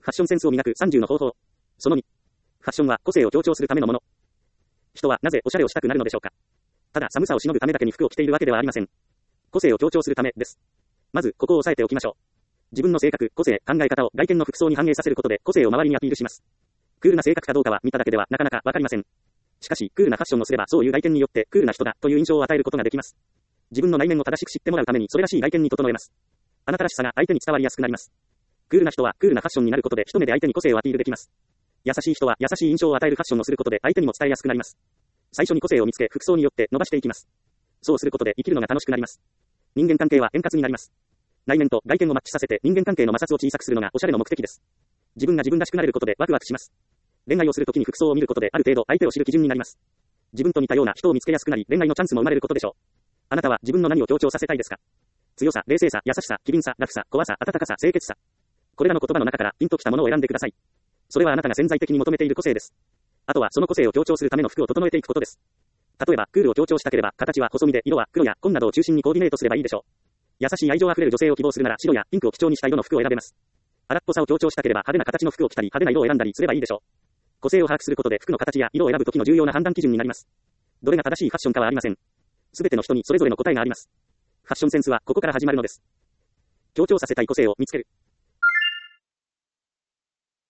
ファッションセンスを磨く30の方法。その2。ファッションは個性を強調するためのもの。人はなぜおしゃれをしたくなるのでしょうか。ただ寒さをしのぐためだけに服を着ているわけではありません。個性を強調するためです。まず、ここを押さえておきましょう。自分の性格、個性、考え方を外見の服装に反映させることで個性を周りにアピールします。クールな性格かどうかは見ただけではなかなかわかりません。しかし、クールなファッションをすればそういう外見によってクールな人だという印象を与えることができます。自分の内面を正しく知ってもらうためにそれらしい外見に整えます。あなたらしさが相手に伝わりやすくなります。クールな人はクールなファッションになることで一目で相手に個性をアピールできます。優しい人は優しい印象を与えるファッションをすることで相手にも伝えやすくなります。最初に個性を見つけ服装によって伸ばしていきます。そうすることで生きるのが楽しくなります。人間関係は円滑になります。内面と外見をマッチさせて人間関係の摩擦を小さくするのがおしゃれの目的です。自分が自分らしくなれることでワクワクします。恋愛をするときに服装を見ることである程度相手を知る基準になります。自分と似たような人を見つけやすくなり恋愛のチャンスも生まれることでしょう。あなたは自分の何を強調させたいですか。強さ、冷静さ、優しさ、機敏さ、ラフさ、怖さ、温かさ、清潔さ。これらの言葉の中からピンときたものを選んでください。それはあなたが潜在的に求めている個性です。あとはその個性を強調するための服を整えていくことです。例えば、クールを強調したければ、形は細身で、色は黒や紺などを中心にコーディネートすればいいでしょう。優しい愛情あふれる女性を希望するなら、白やピンクを基調にした色の服を選べます。荒っぽさを強調したければ、派手な形の服を着たり、派手な色を選んだりすればいいでしょう。個性を把握することで、服の形や色を選ぶときの重要な判断基準になります。どれが正しいファッションかはありません。すべての人にそれぞれの答えがあります。ファッションセンスはここから始まるのです。強調させたい個性を見つける。